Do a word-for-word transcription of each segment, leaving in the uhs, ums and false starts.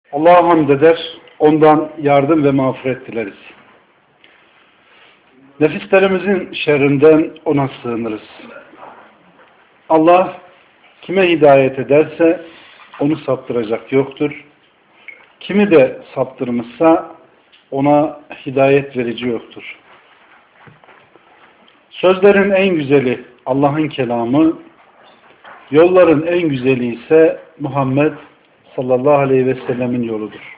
Allah'a hamd eder, ondan yardım ve mağfiret dileriz. Nefislerimizin şerrinden ona sığınırız. Allah kime hidayet ederse onu saptıracak yoktur. Kimi de saptırmışsa ona hidayet verici yoktur. Sözlerin en güzeli Allah'ın kelamı, yolların en güzeli ise Muhammed sallallahu aleyhi ve sellemin yoludur.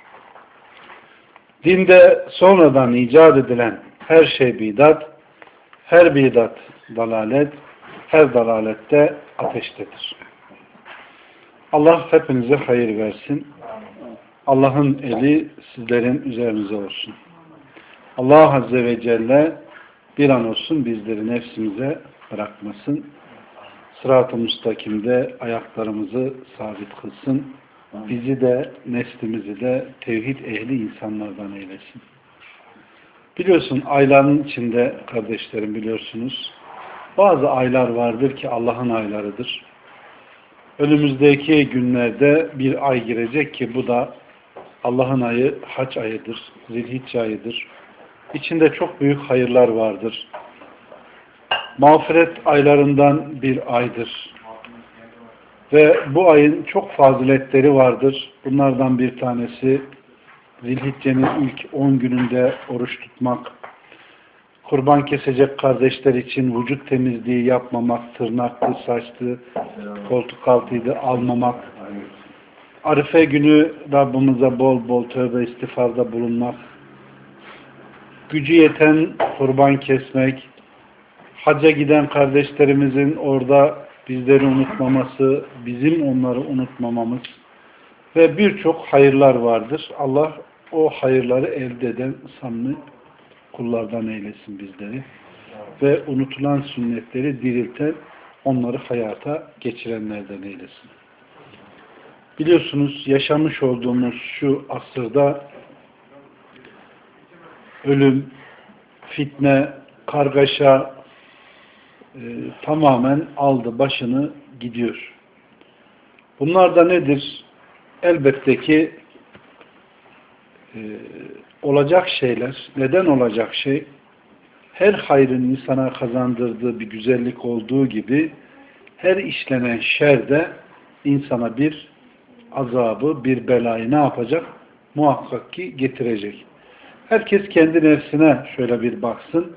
Dinde sonradan icat edilen her şey bidat, her bidat dalalet, her dalalette ateştedir. Allah hepinize hayır versin. Allah'ın eli sizlerin üzerinize olsun. Allah Azze ve Celle bir an olsun bizleri nefsimize bırakmasın. Sırat-ı müstakimde ayaklarımızı sabit kılsın. Bizi de neslimizi de tevhid ehli insanlardan eylesin. Biliyorsun ayların içinde kardeşlerim biliyorsunuz bazı aylar vardır ki Allah'ın aylarıdır. Önümüzdeki günlerde bir ay girecek ki bu da Allah'ın ayı hac ayıdır, zilhicce ayıdır. İçinde çok büyük hayırlar vardır. Mağfiret aylarından bir aydır. Ve bu ayın çok faziletleri vardır. Bunlardan bir tanesi Zilhicce'nin ilk on gününde oruç tutmak, kurban kesecek kardeşler için vücut temizliği yapmamak, tırnaktı, saçtı, koltuk altıydı almamak, Arife günü Rabbimize bol bol tövbe istiğfarda bulunmak, gücü yeten kurban kesmek, hacca giden kardeşlerimizin orada bizleri unutmaması, bizim onları unutmamamız ve birçok hayırlar vardır. Allah o hayırları elde eden samimi kullardan eylesin bizleri. Ve unutulan sünnetleri dirilten, onları hayata geçirenlerden eylesin. Biliyorsunuz yaşamış olduğumuz şu asırda ölüm, fitne, kargaşa e, tamamen aldı başını gidiyor. Bunlar da nedir? Elbette ki e, olacak şeyler. Neden olacak şey? Her hayrın insana kazandırdığı bir güzellik olduğu gibi her işlenen şer de insana bir azabı, bir belayı ne yapacak? Muhakkak ki getirecek. Herkes kendi nefsine şöyle bir baksın.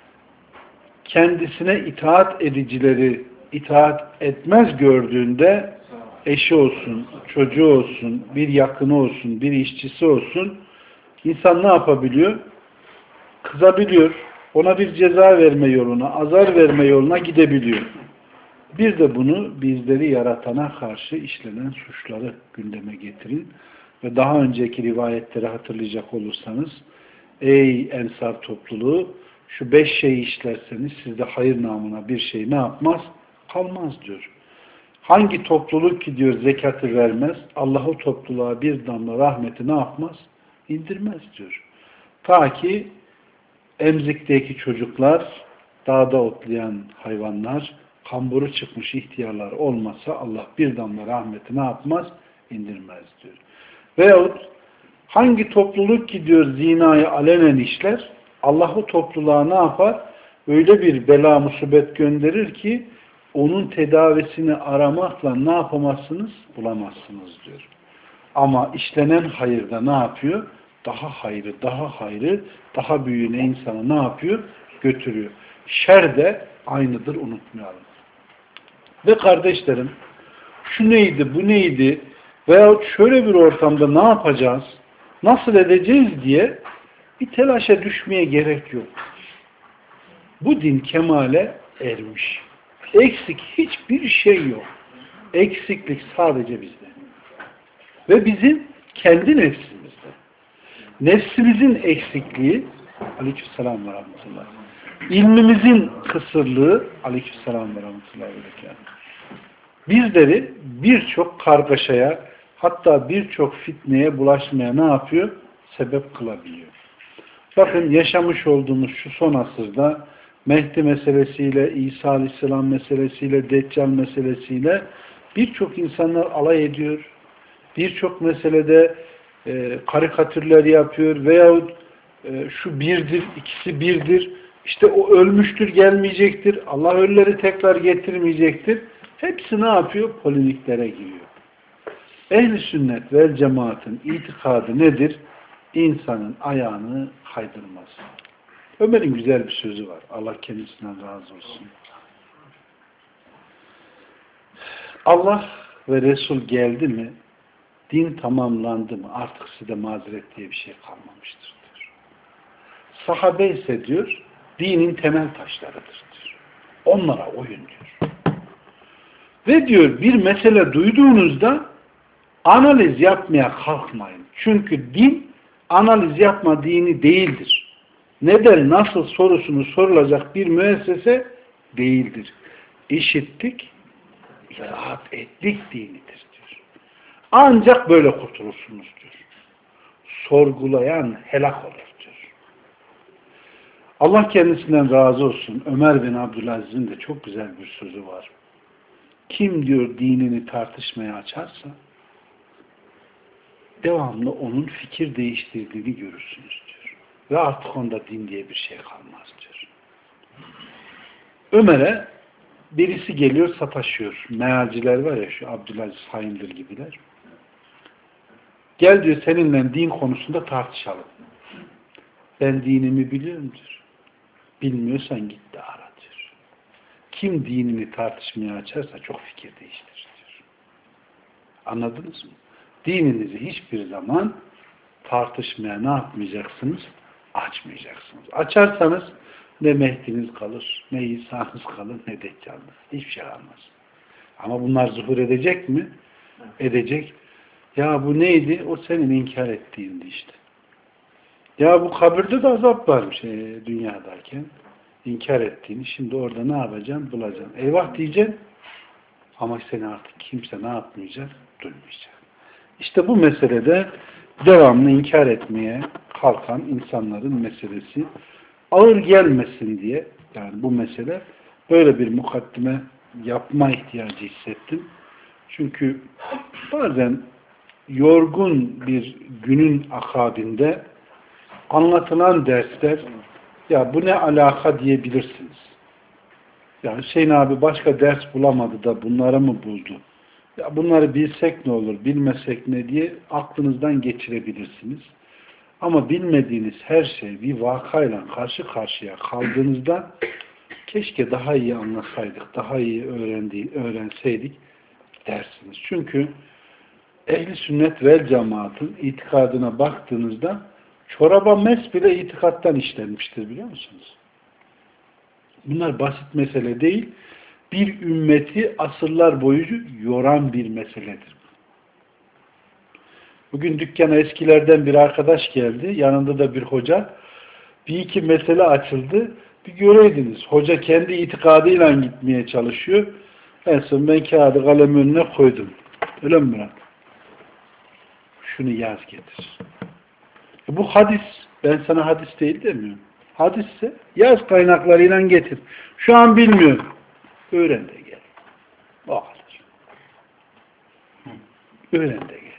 Kendisine itaat edicileri itaat etmez gördüğünde eşi olsun, çocuğu olsun, bir yakını olsun, bir işçisi olsun insan ne yapabiliyor? Kızabiliyor. Ona bir ceza verme yoluna, azar verme yoluna gidebiliyor. Bir de bunu bizleri yaratana karşı işlenen suçları gündeme getirin. Ve daha önceki rivayetleri hatırlayacak olursanız ey Ensar topluluğu şu beş şeyi işlerseniz sizde hayır namına bir şey ne yapmaz? Kalmaz diyor. Hangi topluluk ki diyor zekatı vermez, Allah o topluluğa bir damla rahmeti ne yapmaz? İndirmez diyor. Ta ki emzikteki çocuklar, dağda otlayan hayvanlar, kamburu çıkmış ihtiyarlar olmasa Allah bir damla rahmeti ne yapmaz? İndirmez diyor. Veyahut hangi topluluk ki diyor zinayı alenen işler, Allah o topluluğa ne yapar? Öyle bir bela musibet gönderir ki onun tedavisini aramakla ne yapamazsınız? Bulamazsınız diyor. Ama işlenen hayırda ne yapıyor? Daha hayrı, daha hayrı, daha büyüğüne insanı ne yapıyor? Götürüyor. Şer de aynıdır, unutmayalım. Ve kardeşlerim, şu neydi, bu neydi veyahut şöyle bir ortamda ne yapacağız, nasıl edeceğiz diye bir telaşa düşmeye gerek yok. Bu din kemale ermiş. Eksik hiçbir şey yok. Eksiklik sadece bizde. Ve bizim kendi nefsimizde. Nefsimizin eksikliği aleykümselam ve rahmetullah. İlmimizin kısırlığı aleykümselam ve rahmetullah ve bizleri birçok kargaşaya hatta birçok fitneye bulaşmaya ne yapıyor? Sebep kılabiliyor. Bakın yaşamış olduğumuz şu son asırda Mehdi meselesiyle, İsa Aleyhisselam meselesiyle, Deccal meselesiyle birçok insanlar alay ediyor. Birçok meselede e, karikatürler yapıyor veyahut e, şu birdir, ikisi birdir, işte o ölmüştür, gelmeyecektir, Allah ölüleri tekrar getirmeyecektir. Hepsi ne yapıyor? Polemiklere giriyor. Ehl-i sünnet vel cemaatin itikadı nedir? İnsanın ayağını kaydırmaz. Ömer'in güzel bir sözü var. Allah kendisinden razı olsun. Allah ve Resul geldi mi, din tamamlandı mı, artık size mazeret diye bir şey kalmamıştır diyor. Sahabe ise diyor, dinin temel taşlarıdır diyor. Onlara oyun diyor. Ve diyor, bir mesele duyduğunuzda analiz yapmaya kalkmayın. Çünkü din analiz yapma dini değildir. Neden, nasıl sorusunu sorulacak bir müessese değildir. İşittik, itaat ettik dinidir diyor. Ancak böyle kurtulursunuz diyor. Sorgulayan helak olur diyor. Allah kendisinden razı olsun. Ömer bin Abdülaziz'in de çok güzel bir sözü var. Kim diyor dinini tartışmaya açarsa devamlı onun fikir değiştirdiğini görürsünüz diyor. Ve artık onda din diye bir şey kalmaz diyor. Ömer'e birisi geliyor sataşıyor. Mealciler var ya, şu Abdülaziz Hayındır gibiler. Gel diyor, seninle din konusunda tartışalım. Ben dinimi biliyorum diyor. Bilmiyorsan git de ara diyor. Kim dinini tartışmaya açarsa çok fikir değiştirir diyor. Anladınız mı? Dininizi hiçbir zaman tartışmaya ne yapmayacaksınız? Açmayacaksınız. Açarsanız ne Mehdi'niz kalır, ne İsa'nız kalır, ne Deccal'ınız. Hiçbir şey kalmaz. Ama bunlar zuhur edecek mi? Edecek. Ya bu neydi? O senin inkar ettiğindi işte. Ya bu kabirde de azap varmış e, dünyadayken. İnkar ettiğini. Şimdi orada ne yapacaksın? Bulacaksın. Eyvah diyeceksin. Ama seni artık kimse ne yapmayacak? Duymayacak. İşte bu meselede devamlı inkar etmeye kalkan insanların meselesi ağır gelmesin diye, yani bu mesele böyle bir mukaddime yapma ihtiyacı hissettim. Çünkü bazen yorgun bir günün akabinde anlatılan dersler, ya bu ne alaka diyebilirsiniz. Ya Hüseyin abi başka ders bulamadı da bunları mı buldu? Ya bunları bilsek ne olur, bilmesek ne diye aklınızdan geçirebilirsiniz. Ama bilmediğiniz her şey bir vakayla karşı karşıya kaldığınızda keşke daha iyi anlasaydık, daha iyi öğrendi, öğrenseydik dersiniz. Çünkü ehli sünnet vel cemaatın itikadına baktığınızda çoraba mes bile itikattan işlenmiştir, biliyor musunuz? Bunlar basit mesele değil. Bir ümmeti asırlar boyu yoran bir meseledir. Bugün dükkana eskilerden bir arkadaş geldi. Yanında da bir hoca. Bir iki mesele açıldı. Bir göreydiniz. Hoca kendi itikadıyla gitmeye çalışıyor. En son ben kağıdı kalem önüne koydum. Öyle mi Murat? Şunu yaz getir. E bu hadis. Ben sana hadis değil demiyorum. Hadisse yaz kaynaklarıyla getir. Şu an bilmiyorum. Öğren de gel. O kadar. Öğren de gel.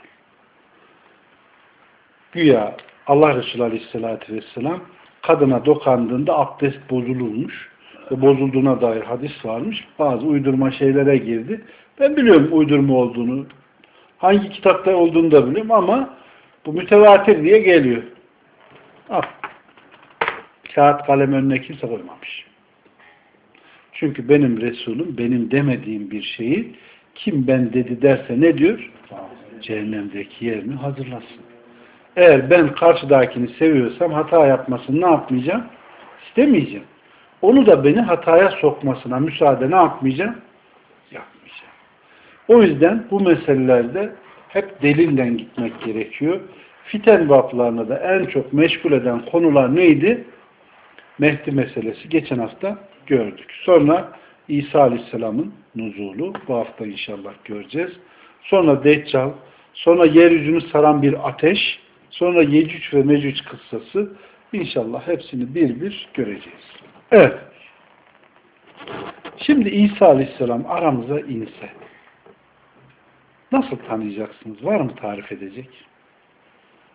Güya Allah Resulü Aleyhisselatü Vesselam kadına dokandığında abdest bozulurmuş ve bozulduğuna dair hadis varmış. Bazı uydurma şeylere girdi. Ben biliyorum uydurma olduğunu. Hangi kitapta olduğunu da biliyorum ama bu mütevatir diye geliyor. Al. Kağıt kalem önüne kimse koymamış. Çünkü benim Resulüm benim demediğim bir şeyi kim ben dedi derse ne diyor? Cehennemdeki yerini hazırlasın. Eğer ben karşıdakini seviyorsam hata yapmasını ne yapmayacağım? İstemeyeceğim. Onu da beni hataya sokmasına müsaade ne yapmayacağım? Yapmayacağım. O yüzden bu meselelerde hep delille gitmek gerekiyor. Fiten vaplarını da en çok meşgul eden konular neydi? Mehdi meselesi. Geçen hafta gördük. Sonra İsa Aleyhisselam'ın nuzulu. Bu hafta inşallah göreceğiz. Sonra Deccal. Sonra yeryüzünü saran bir ateş. Sonra Yecüc ve Mecüc kıssası. İnşallah hepsini bir bir göreceğiz. Evet. Şimdi İsa Aleyhisselam aramıza inse nasıl tanıyacaksınız? Var mı tarif edecek?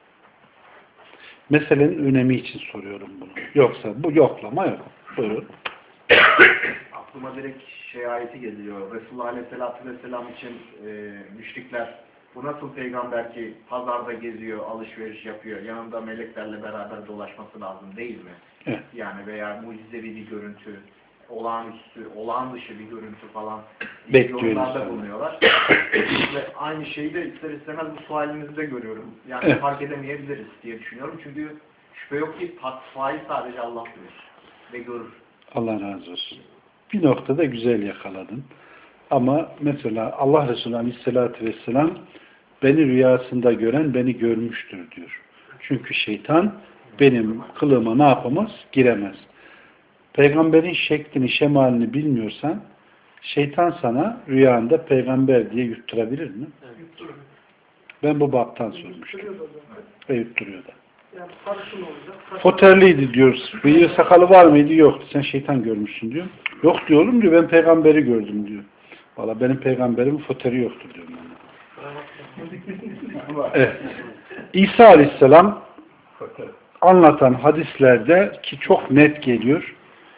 Meselenin önemi için soruyorum bunu. Yoksa bu yoklama yok. Buyurun. Aklıma direkt şey ayeti geliyor. Resulullah Aleyhisselatü Vesselam için e, müşrikler bu nasıl peygamber ki pazarda geziyor, alışveriş yapıyor, yanında meleklerle beraber dolaşması lazım değil mi? Evet. Yani veya mucizevi bir görüntü, olağanüstü, olağan dışı bir görüntü falan yorumlarda bulunuyorlar. Ve aynı şeyi de ister istemez bu sualimizde görüyorum. Yani evet. Fark edemeyebiliriz diye düşünüyorum. Çünkü şüphe yok ki fatfayı sadece Allah bilir ve görür. Allah razı olsun. Bir noktada güzel yakaladın. Ama mesela Allah Resulü Aleyhisselatü Vesselam beni rüyasında gören beni görmüştür diyor. Çünkü şeytan benim kılığıma ne yapamaz? Giremez. Peygamberin şeklini, şemalini bilmiyorsan şeytan sana rüyanda peygamber diye yutturabilir mi? Evet. Ben bu baptan sormuştum. Ve yutturuyor da. Yani Foterliydi diyoruz. Bıyığı sakalı var mıydı? Yoktu. Sen şeytan görmüşsün diyor. Yok diyor oğlum diyor. Ben peygamberi gördüm diyor. Valla benim peygamberimin foteri yoktur diyor. Evet. İsa Aleyhisselam anlatan hadislerde ki çok net geliyor.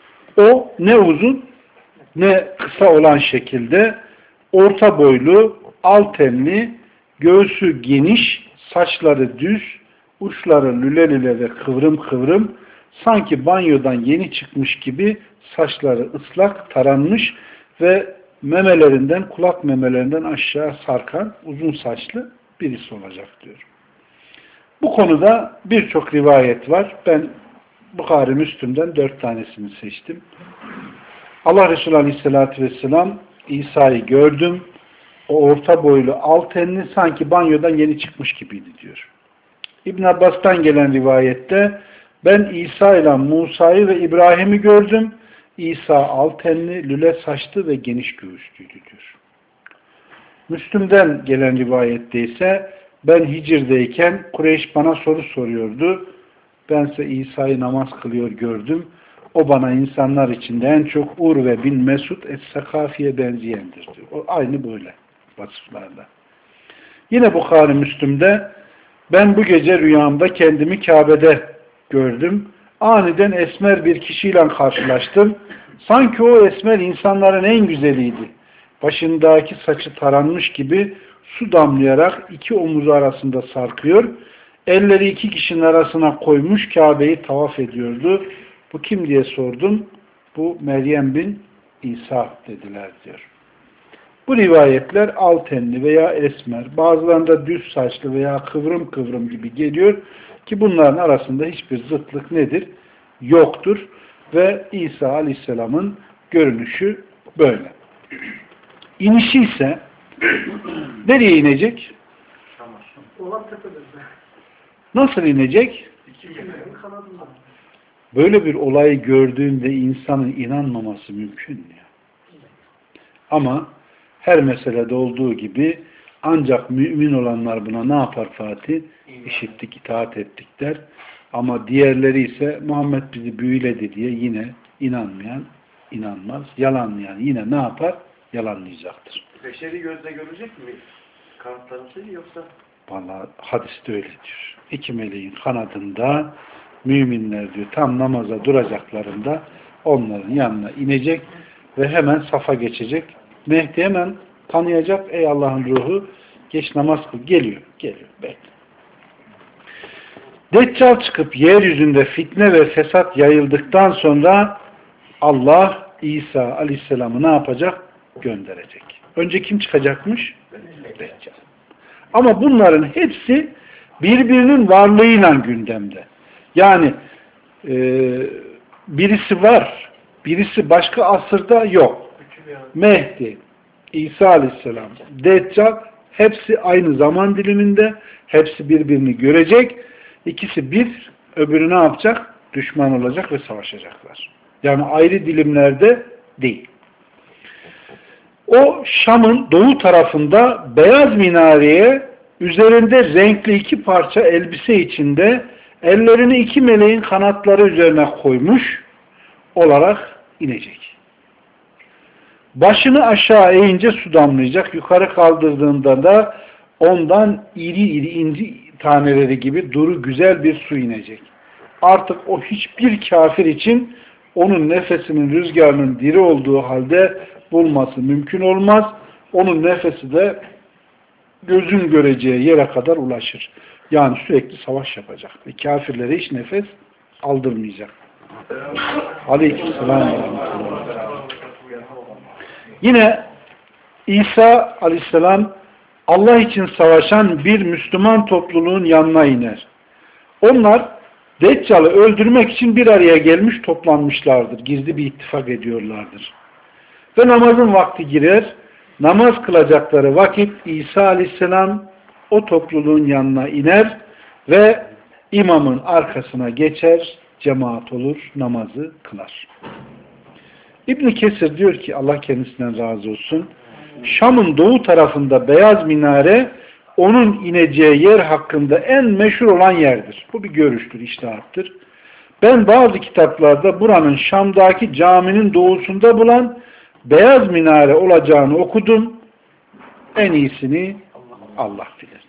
O ne uzun ne kısa olan şekilde orta boylu, al tenli, göğsü geniş, saçları düz, uçları lüle lüle ve kıvrım kıvrım, sanki banyodan yeni çıkmış gibi saçları ıslak, taranmış ve memelerinden, kulak memelerinden aşağı sarkan uzun saçlı birisi olacak diyor. Bu konuda birçok rivayet var. Ben Bukhari Müslim'den dört tanesini seçtim. Allah Resulü Aleyhisselatü Vesselam İsa'yı gördüm. O orta boylu, al tenli, sanki banyodan yeni çıkmış gibiydi diyor. İbn Abbas'tan gelen rivayette ben İsa ile Musa'yı ve İbrahim'i gördüm. İsa al tenli, lüle saçlı ve geniş göğüslüydü diyor. Müslüm'den gelen rivayette ise ben Hicr'deyken Kureyş bana soru soruyordu. Bense İsa'yı namaz kılıyor gördüm. O bana insanlar içinde en çok Urve bin Mesud Es-Sakafi'ye benzeyendir diyor. O aynı böyle vasıflarla. Yine Bukhari Müslüm'de ben bu gece rüyamda kendimi Kabe'de gördüm. Aniden esmer bir kişiyle karşılaştım. Sanki o esmer insanların en güzeliydi. Başındaki saçı taranmış gibi su damlayarak iki omuzu arasında sarkıyor. Elleri iki kişinin arasına koymuş Kabe'yi tavaf ediyordu. Bu kim diye sordum. Bu Meryem bin İsa dediler diyor. Bu rivayetler al tenli veya esmer, bazılarında düz saçlı veya kıvrım kıvrım gibi geliyor ki bunların arasında hiçbir zıtlık nedir? Yoktur. Ve İsa Aleyhisselam'ın görünüşü böyle. İnişi ise nereye inecek? Nasıl inecek? Böyle bir olayı gördüğünde insanın inanmaması mümkün mü? Ama her meselede olduğu gibi ancak mümin olanlar buna ne yapar Fatih? İşittik, itaat ettik der. Ama diğerleri ise Muhammed bizi büyüledi diye yine inanmayan inanmaz. Yalanlayan yine ne yapar? Yalanlayacaktır. Beşeri gözle görecek mi? Kanıtlanışı yoksa? Vallahi hadiste öyle diyor. İki meleğin kanadında müminler diyor tam namaza duracaklarında onların yanına inecek ve hemen safa geçecek. Mehdi hemen tanıyacak. Ey Allah'ın ruhu geç namaz kıl. Geliyor. Geliyor. Bekle. Deccal çıkıp yeryüzünde fitne ve fesat yayıldıktan sonra Allah İsa Aleyhisselam'ı ne yapacak? Gönderecek. Önce kim çıkacakmış? Deccal. Ama bunların hepsi birbirinin varlığıyla gündemde. Yani e, birisi var, birisi başka asırda yok. Mehdi, İsa Aleyhisselam, Deccal hepsi aynı zaman diliminde, hepsi birbirini görecek. İkisi bir, öbürü ne yapacak? Düşman olacak ve savaşacaklar. Yani ayrı dilimlerde değil. O Şam'ın doğu tarafında beyaz minareye üzerinde renkli iki parça elbise içinde ellerini iki meleğin kanatları üzerine koymuş olarak inecek. Başını aşağı eğince su damlayacak. Yukarı kaldırdığında da ondan iri iri inci taneleri gibi duru güzel bir su inecek. Artık o hiçbir kafir için onun nefesinin rüzgarının diri olduğu halde bulması mümkün olmaz. Onun nefesi de gözün göreceği yere kadar ulaşır. Yani sürekli savaş yapacak. Ve kafirlere hiç nefes aldırmayacak. Aleykümselam. Yine İsa aleyhisselam Allah için savaşan bir Müslüman topluluğun yanına iner. Onlar Deccal'ı öldürmek için bir araya gelmiş toplanmışlardır. Gizli bir ittifak ediyorlardır. Ve namazın vakti girer. Namaz kılacakları vakit İsa aleyhisselam o topluluğun yanına iner ve imamın arkasına geçer, cemaat olur, namazı kılar. İbn-i Kesir diyor ki Allah kendisinden razı olsun, Şam'ın doğu tarafında beyaz minare onun ineceği yer hakkında en meşhur olan yerdir. Bu bir görüştür, içtihattır. Ben bazı kitaplarda buranın Şam'daki caminin doğusunda bulan beyaz minare olacağını okudum. En iyisini Allah bilir.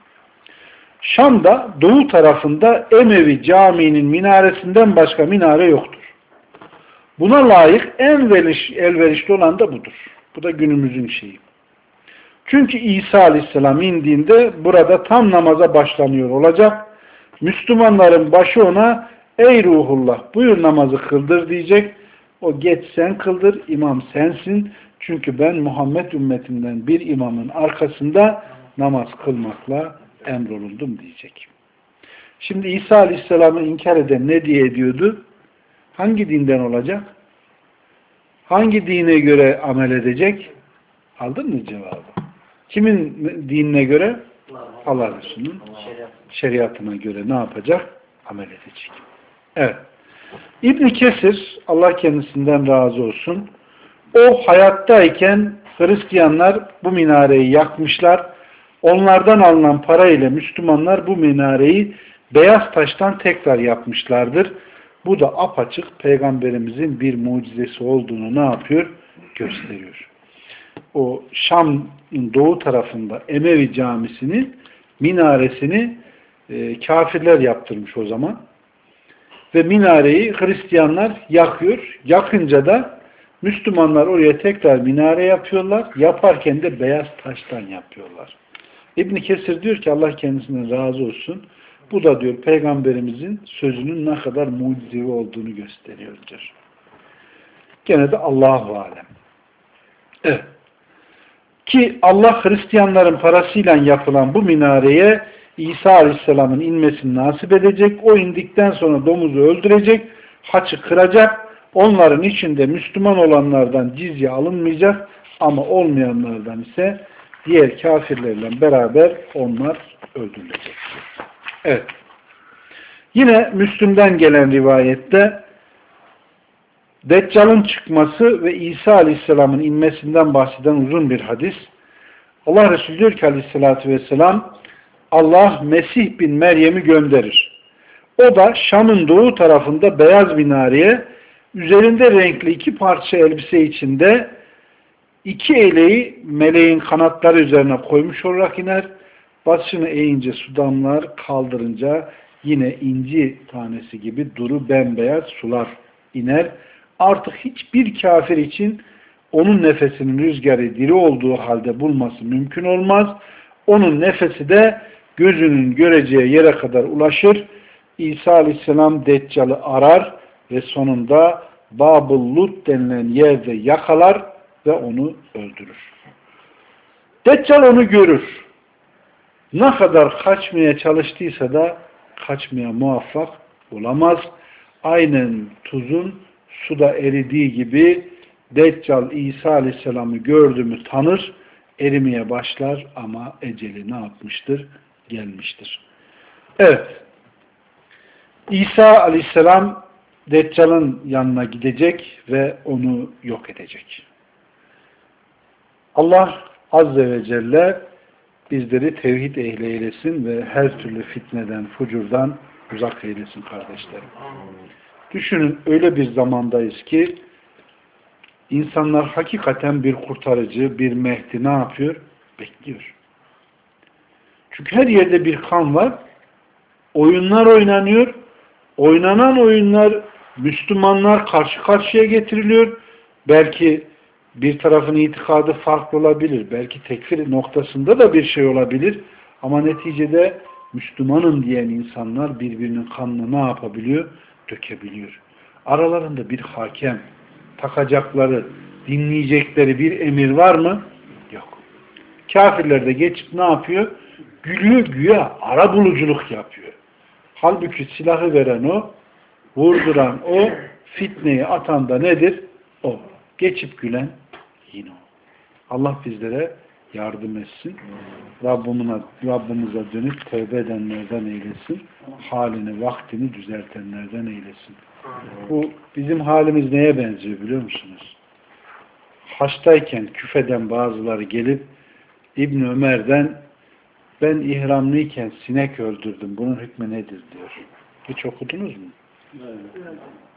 Şam'da doğu tarafında Emevi caminin minaresinden başka minare yoktur. Buna layık en elverişli olan da budur. Bu da günümüzün şeyi. Çünkü İsa Aleyhisselam indiğinde burada tam namaza başlanıyor olacak. Müslümanların başı ona ey ruhullah buyur namazı kıldır diyecek. O geç sen kıldır, imam sensin. Çünkü ben Muhammed ümmetinden bir imamın arkasında namaz kılmakla emrolundum diyecek. Şimdi İsa Aleyhisselam'ı inkar eden ne diye ediyordu? Hangi dinden olacak? Hangi dine göre amel edecek? Aldın mı cevabı? Kimin dinine göre? Allah Resulü'nün şeriatına göre ne yapacak? Amel edecek. Evet. İbn-i Kesir, Allah kendisinden razı olsun, o hayattayken Hristiyanlar bu minareyi yakmışlar. Onlardan alınan para ile Müslümanlar bu minareyi beyaz taştan tekrar yapmışlardır. Bu da apaçık Peygamberimizin bir mucizesi olduğunu ne yapıyor? Gösteriyor. O Şam'ın doğu tarafında Emevi camisinin minaresini e, kafirler yaptırmış o zaman. Ve minareyi Hristiyanlar yakıyor. Yakınca da Müslümanlar oraya tekrar minare yapıyorlar. Yaparken de beyaz taştan yapıyorlar. İbn-i Kesir diyor ki Allah kendisinden razı olsun. Bu da diyor Peygamberimizin sözünün ne kadar mucizevi olduğunu gösteriyordur. Gene de Allahu alem. Evet. Ki Allah Hristiyanların parasıyla yapılan bu minareye İsa Aleyhisselam'ın inmesini nasip edecek. O indikten sonra domuzu öldürecek, haçı kıracak. Onların içinde Müslüman olanlardan cizye alınmayacak ama olmayanlardan ise diğer kafirlerle beraber onlar öldürülecek. Evet. Yine Müslüm'den gelen rivayette Deccal'ın çıkması ve İsa Aleyhisselam'ın inmesinden bahseden uzun bir hadis. Allah Resulü diyor ki Aleyhisselatü Vesselam Allah Mesih bin Meryem'i gönderir. O da Şam'ın doğu tarafında beyaz minareye üzerinde renkli iki parça elbise içinde iki eleği meleğin kanatları üzerine koymuş olarak iner. Başını eğince su damlar, kaldırınca yine inci tanesi gibi duru bembeyaz sular iner. Artık hiçbir kafir için onun nefesinin rüzgarı diri olduğu halde bulması mümkün olmaz. Onun nefesi de gözünün göreceği yere kadar ulaşır. İsa Aleyhisselam Deccal'ı arar ve sonunda Bab-ı Lut denilen yerde yakalar ve onu öldürür. Deccal onu görür. Ne kadar kaçmaya çalıştıysa da kaçmaya muvaffak olamaz. Aynen tuzun suda eridiği gibi Deccal İsa Aleyhisselam'ı gördü mü tanır, erimeye başlar ama eceli ne yapmıştır? Gelmiştir. Evet. İsa Aleyhisselam Deccal'ın yanına gidecek ve onu yok edecek. Allah Azze ve Celle bizleri tevhid ehli eylesin ve her türlü fitneden, fucurdan uzak eylesin kardeşlerim. Düşünün öyle bir zamandayız ki insanlar hakikaten bir kurtarıcı, bir Mehdi ne yapıyor? Bekliyor. Çünkü her yerde bir kan var. Oyunlar oynanıyor. Oynanan oyunlar Müslümanlar karşı karşıya getiriliyor. Belki bir tarafın itikadı farklı olabilir. Belki tekfir noktasında da bir şey olabilir. Ama neticede Müslümanım diyen insanlar birbirinin kanını ne yapabiliyor? Dökebiliyor. Aralarında bir hakem, takacakları, dinleyecekleri bir emir var mı? Yok. Kafirler de geçip ne yapıyor? Gülüyor güya, arabuluculuk yapıyor. Halbuki silahı veren o, vurduran o, fitneyi atan da nedir? O. Geçip gülen yine o. Allah bizlere yardım etsin. Rabbimize, Rabbimize dönüp tövbe edenlerden eylesin. Halini, vaktini düzeltenlerden eylesin. Bu bizim halimiz neye benziyor biliyor musunuz? Haçtayken küfeden bazıları gelip İbn Ömer'den ben ihramlıyken sinek öldürdüm. Bunun hükmü nedir diyor. Hiç okudunuz mu? Evet.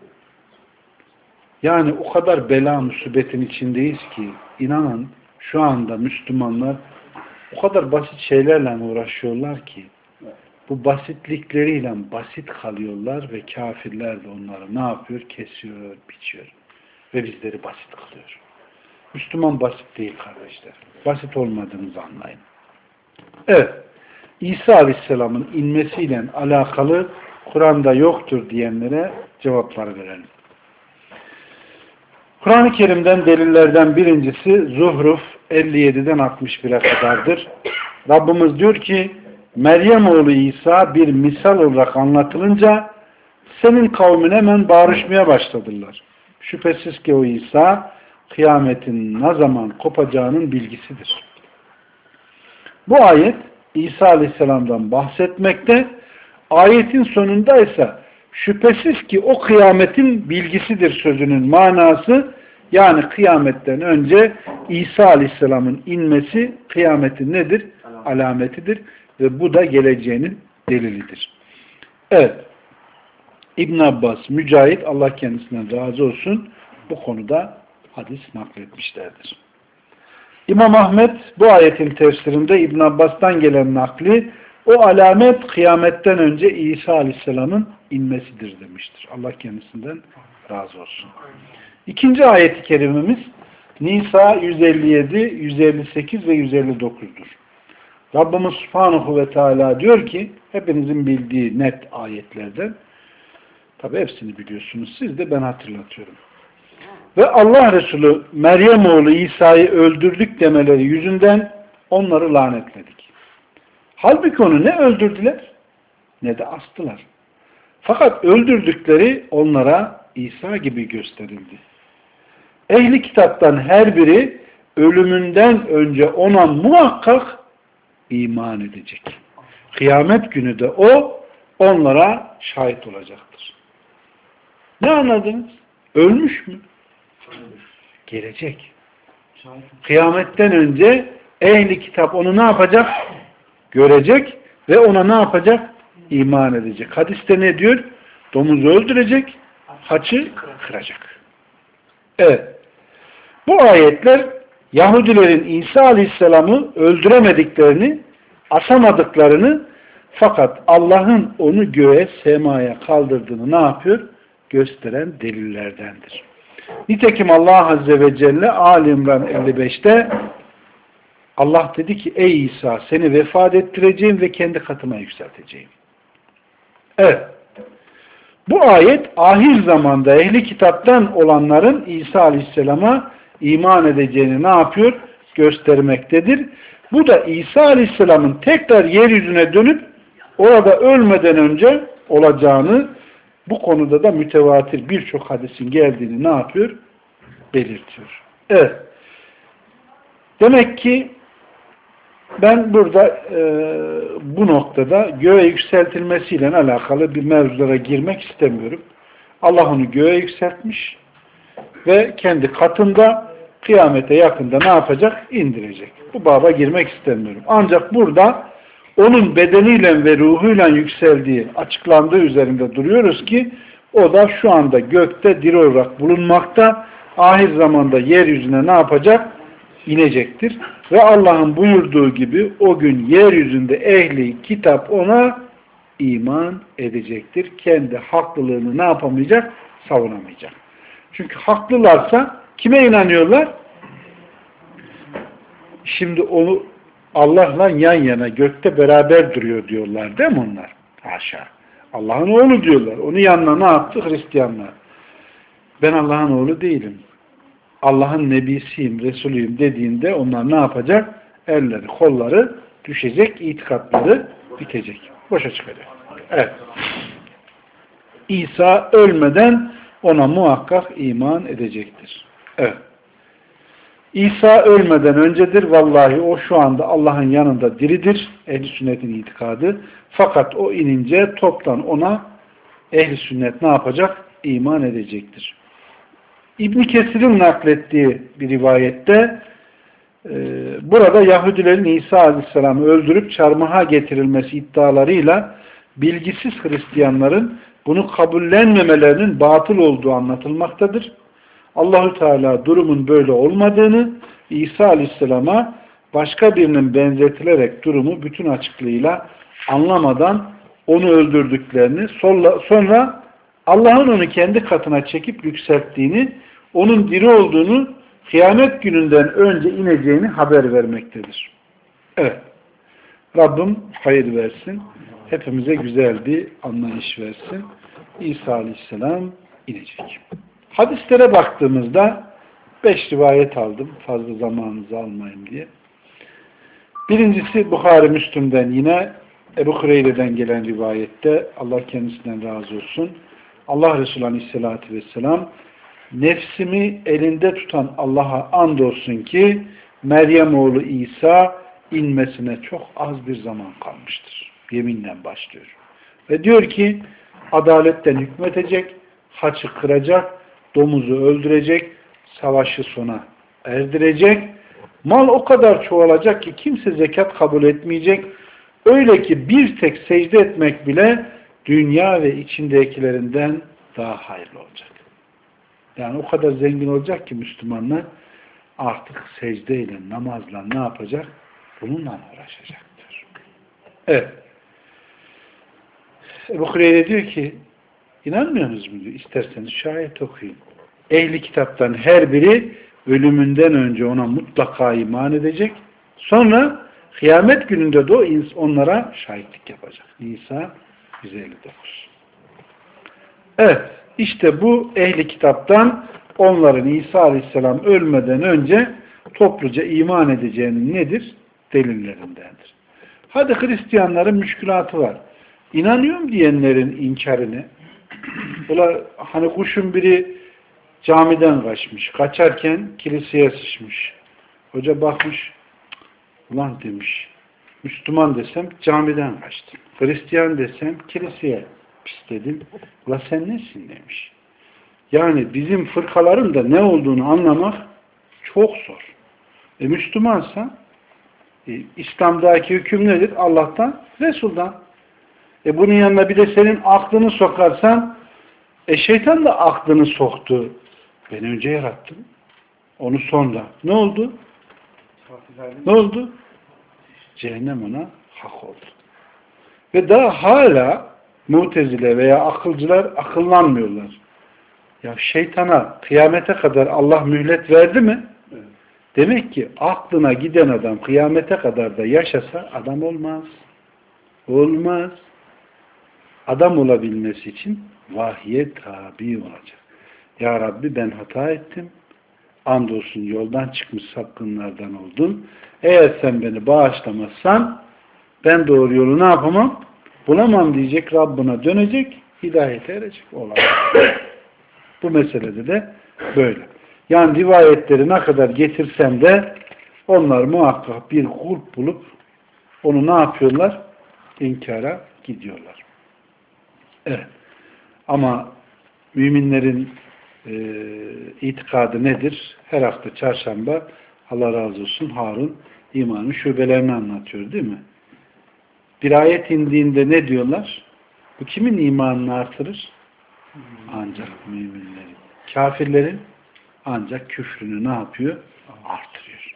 Yani o kadar bela musibetin içindeyiz ki inanın şu anda Müslümanlar o kadar basit şeylerle uğraşıyorlar ki bu basitlikleriyle basit kalıyorlar ve kafirler de onları ne yapıyor? Kesiyor, biçiyor. Ve bizleri basit kılıyor. Müslüman basit değil kardeşler. Basit olmadığınızı anlayın. Evet. İsa Aleyhisselam'ın inmesiyle alakalı Kur'an'da yoktur diyenlere cevaplar verelim. Kur'an-ı Kerim'den delillerden birincisi Zuhruf elli yediden altmış bire kadardır. Rabbimiz diyor ki Meryem oğlu İsa bir misal olarak anlatılınca senin kavmin hemen bağırışmaya başladılar. Şüphesiz ki o İsa kıyametin ne zaman kopacağının bilgisidir. Bu ayet İsa Aleyhisselam'dan bahsetmekte. Ayetin sonunda ise şüphesiz ki o kıyametin bilgisidir sözünün manası, yani kıyametten önce İsa Aleyhisselam'ın inmesi kıyametin nedir? Alametidir ve bu da geleceğinin delilidir. Evet. İbn Abbas, Mücahit, Allah kendisinden razı olsun, bu konuda hadis nakletmişlerdir. İmam Ahmet bu ayetin tefsirinde İbn Abbas'tan gelen nakli o alamet kıyametten önce İsa Aleyhisselam'ın inmesidir demiştir. Allah kendisinden razı olsun. İkinci ayet-i kerimemiz Nisa yüz elli yedi, yüz elli sekiz ve yüz elli dokuz'dur. Rabbimiz Subhanahu ve Teala diyor ki hepinizin bildiği net ayetlerden, tabi hepsini biliyorsunuz siz de, ben hatırlatıyorum. Ve Allah Resulü Meryem oğlu İsa'yı öldürdük demeleri yüzünden onları lanetledik. Halbuki onu ne öldürdüler ne de astılar. Fakat öldürdükleri onlara İsa gibi gösterildi. Ehli kitaptan her biri ölümünden önce ona muhakkak iman edecek. Kıyamet günü de o onlara şahit olacaktır. Ne anladınız? Ölmüş mü? Gelecek. Kıyametten önce ehli kitap onu ne yapacak? Görecek ve ona ne yapacak? İman edecek. Hadiste ne diyor? Domuzu öldürecek, haçı kıracak. Evet. Bu ayetler Yahudilerin İsa Aleyhisselam'ı öldüremediklerini, asamadıklarını, fakat Allah'ın onu göğe, semaya kaldırdığını ne yapıyor? Gösteren delillerdendir. Nitekim Allah Azze ve Celle Ali İmran elli beş'te Allah dedi ki ey İsa seni vefat ettireceğim ve kendi katıma yükselteceğim. Evet. Bu ayet ahir zamanda ehli kitaptan olanların İsa Aleyhisselam'a iman edeceğini ne yapıyor? Göstermektedir. Bu da İsa Aleyhisselam'ın tekrar yeryüzüne dönüp orada ölmeden önce olacağını, bu konuda da mütevatir birçok hadisin geldiğini ne yapıyor? Belirtiyor. Evet. Demek ki ben burada e, bu noktada göğe yükseltilmesiyle alakalı bir mevzulara girmek istemiyorum. Allah onu göğe yükseltmiş ve kendi katında kıyamete yakında ne yapacak? İndirecek. Bu baba girmek istemiyorum. Ancak burada onun bedeniyle ve ruhuyla yükseldiği açıklandığı üzerinde duruyoruz ki o da şu anda gökte diri olarak bulunmakta. Ahir zamanda yeryüzüne ne yapacak? inecektir. Ve Allah'ın buyurduğu gibi o gün yeryüzünde ehli kitap ona iman edecektir. Kendi haklılığını ne yapamayacak? Savunamayacak. Çünkü haklılarsa kime inanıyorlar? Şimdi onu Allah'la yan yana gökte beraber duruyor diyorlar değil mi onlar? Haşa. Allah'ın oğlu diyorlar. Onu yanına ne yaptı? Hristiyanlar. Ben Allah'ın oğlu değilim. Allah'ın nebisiyim, Resulüyüm dediğinde onlar ne yapacak? Elleri, kolları düşecek, itikatları bitecek. Boşa çıkacak. Evet. İsa ölmeden ona muhakkak iman edecektir. Evet. İsa ölmeden öncedir. Vallahi o şu anda Allah'ın yanında diridir. Ehl-i sünnetin itikadı. Fakat o inince toptan ona ehl-i sünnet ne yapacak? İman edecektir. İbn Kesir'in naklettiği bir rivayette e, burada Yahudilerin İsa Aleyhisselam'ı öldürüp çarmıha getirilmesi iddialarıyla bilgisiz Hristiyanların bunu kabullenmemelerinin batıl olduğu anlatılmaktadır. Allahü Teala durumun böyle olmadığını, İsa Aleyhisselam'a başka birinin benzetilerek durumu bütün açıklığıyla anlamadan onu öldürdüklerini, sonra Allah'ın onu kendi katına çekip yükselttiğini, onun diri olduğunu, kıyamet gününden önce ineceğini haber vermektedir. Evet. Rabbim hayır versin. Hepimize güzel bir anlayış versin. İsa Aleyhisselam inecek. Hadislere baktığımızda beş rivayet aldım. Fazla zamanınızı almayayım diye. Birincisi Bukhari Müslüm'den yine Ebu Hureyre'den gelen rivayette, Allah kendisinden razı olsun, Allah Resulü Aleyhisselatü Vesselam, nefsimi elinde tutan Allah'a andolsun ki Meryem oğlu İsa inmesine çok az bir zaman kalmıştır. Yeminle başlıyor. Ve diyor ki adaletten hükmetecek, haçı kıracak, domuzu öldürecek, savaşı sona erdirecek, mal o kadar çoğalacak ki kimse zekat kabul etmeyecek. Öyle ki bir tek secde etmek bile dünya ve içindekilerinden daha hayırlı olacak. Yani o kadar zengin olacak ki Müslümanlar artık secdeyle, namazla ne yapacak? Bununla uğraşacaktır. Evet. Ebu Hureyre diyor ki inanmıyorsunuz mu diyor. İsterseniz şayet okuyun. Ehli kitaptan her biri ölümünden önce ona mutlaka iman edecek. Sonra kıyamet gününde de o onlara şahitlik yapacak. Nisa yüz elli dokuz. Evet. İşte bu ehli kitaptan onların İsa Aleyhisselam ölmeden önce topluca iman edeceğinin nedir? Delillerindendir. Hadi Hristiyanların müşkülatı var. İnanıyorum diyenlerin inkarını. Ula, hani kuşun biri camiden kaçmış. Kaçarken kiliseye sıçmış. Hoca bakmış. Ulan demiş. Müslüman desem camiden kaçtım. Hristiyan desem kiliseye pisledim. Ula sen nesin demiş. Yani bizim fırkaların da ne olduğunu anlamak çok zor. E Müslümansa e, İslam'daki hüküm nedir? Allah'tan, Resul'dan. E bunun yanına bir de senin aklını sokarsan e şeytan da aklını soktu. Ben önce yarattım. Onu sonra. Ne oldu? Ne oldu? Cehennem ona hak oldu. Ve daha hala Mu'tezile veya akılcılar akıllanmıyorlar. Ya şeytana kıyamete kadar Allah mühlet verdi mi? Evet. Demek ki aklına giden adam kıyamete kadar da yaşasa adam olmaz. Olmaz. Adam olabilmesi için vahye tabi olacak. Ya Rabbi ben hata ettim. Andolsun yoldan çıkmış sapkınlardan oldum. Eğer sen beni bağışlamazsan ben doğru yolu ne yapamam? Bulamam diyecek, Rabbine dönecek, hidayete erecek. Olacak. Bu meselede de böyle. Yani rivayetleri ne kadar getirsem de onlar muhakkak bir grup bulup onu ne yapıyorlar? İnkara gidiyorlar. Evet. Ama müminlerin e, itikadı nedir? Her hafta çarşamba Allah razı olsun Harun imanın şubelerini anlatıyor değil mi? Bir ayet indiğinde ne diyorlar? Bu kimin imanını artırır? Ancak müminlerin. Kafirlerin ancak küfrünü ne yapıyor? Artırıyor.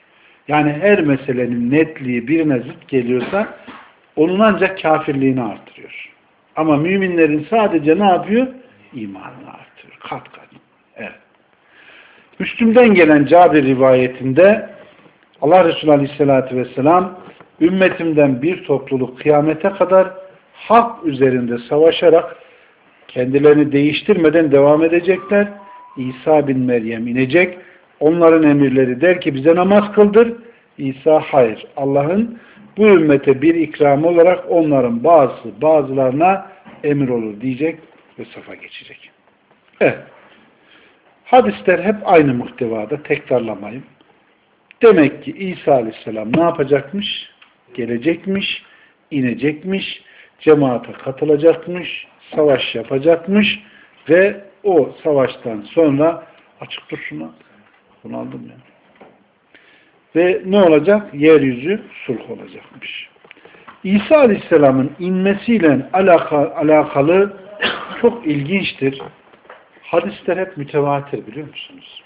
Yani her meselenin netliği birine zıt geliyorsa onun ancak kafirliğini artırıyor. Ama müminlerin sadece ne yapıyor? İmanını artırıyor. Kat kat. Evet. Müslüm'den gelen Cabir rivayetinde Allah Resulü Aleyhisselatü Vesselam ümmetimden bir topluluk kıyamete kadar hak üzerinde savaşarak kendilerini değiştirmeden devam edecekler. İsa bin Meryem inecek. Onların emirleri der ki bize namaz kıldır. İsa hayır. Allah'ın bu ümmete bir ikramı olarak onların bazısı bazılarına emir olur diyecek ve safa geçecek. Evet. Hadisler hep aynı muhtevada, tekrarlamayın. Demek ki İsa Aleyhisselam ne yapacakmış? Gelecekmiş, inecekmiş, cemaate katılacakmış, savaş yapacakmış ve o savaştan sonra açık dur şuna. Bunu aldım ya. Ve ne olacak? Yeryüzü sulh olacakmış. İsa Aleyhisselam'ın inmesiyle alakalı, alakalı çok ilginçtir. Hadisler hep mütevatir biliyor musunuz?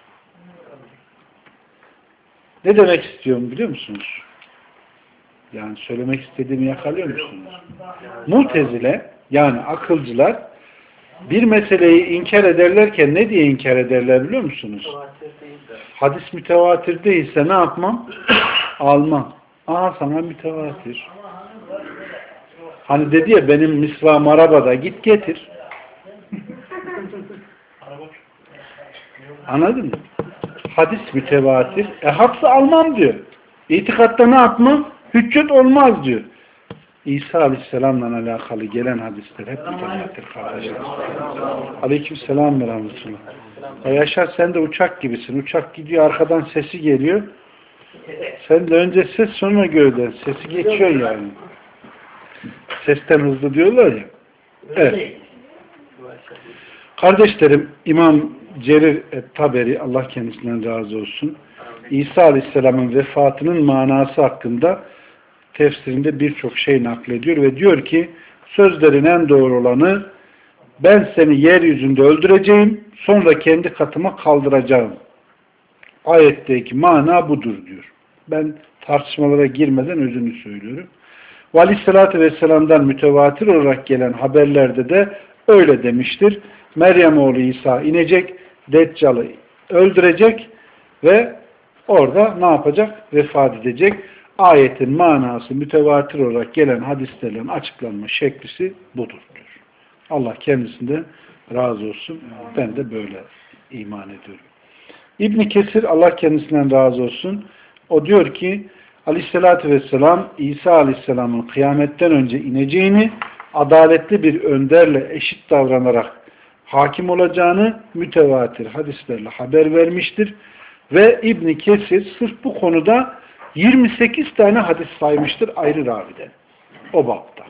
Ne demek istiyorum biliyor musunuz? Yani söylemek istediğimi yakalıyor musunuz? Mutezile yani akılcılar bir meseleyi inkar ederlerken ne diye inkar ederler biliyor musunuz? Hadis mütevatir değilse ne yapmam? Almam. Aa sana mütevatir. Hani dedi ya benim misvağım arabada git getir. Anladın mı? Hadis mütevatir. E haksı almam diyor. İtikatta ne yapmam? Hüccet olmaz diyor. İsa Aleyhisselam'la alakalı gelen hadisler hep mütevatir kardeşler. Aleykümselam ve rahmetullah. Ya Yaşar sen de uçak gibisin. Uçak gidiyor arkadan sesi geliyor. Sen de önce ses sonra gövden. Sesi geçiyor yani. Sesten hızlı diyorlar ya. Evet. Kardeşlerim İmam Cerir Taberi Allah kendisinden razı olsun. İsa Aleyhisselam'ın vefatının manası hakkında tefsirinde birçok şey naklediyor ve diyor ki sözlerin en doğru olanı ben seni yeryüzünde öldüreceğim sonra kendi katıma kaldıracağım. Ayetteki mana budur diyor. Ben tartışmalara girmeden özünü söylüyorum. Ve Aleyhisselatü Vesselam'dan mütevatir olarak gelen haberlerde de öyle demiştir. Meryem oğlu İsa inecek, Deccal'ı öldürecek ve orada ne yapacak? Vefat edecek. Ayetin manası mütevatir olarak gelen hadislerin açıklanma şeklisi budur diyor. Allah kendisinde razı olsun. Ben de böyle iman ediyorum. İbn Kesir Allah kendisinden razı olsun. O diyor ki Aleyhisselatü Vesselam İsa Aleyhisselam'ın kıyametten önce ineceğini adaletli bir önderle eşit davranarak hakim olacağını mütevatir hadislerle haber vermiştir. Ve İbn Kesir sırf bu konuda yirmi sekiz tane hadis saymıştır ayrı raviden. O bapta.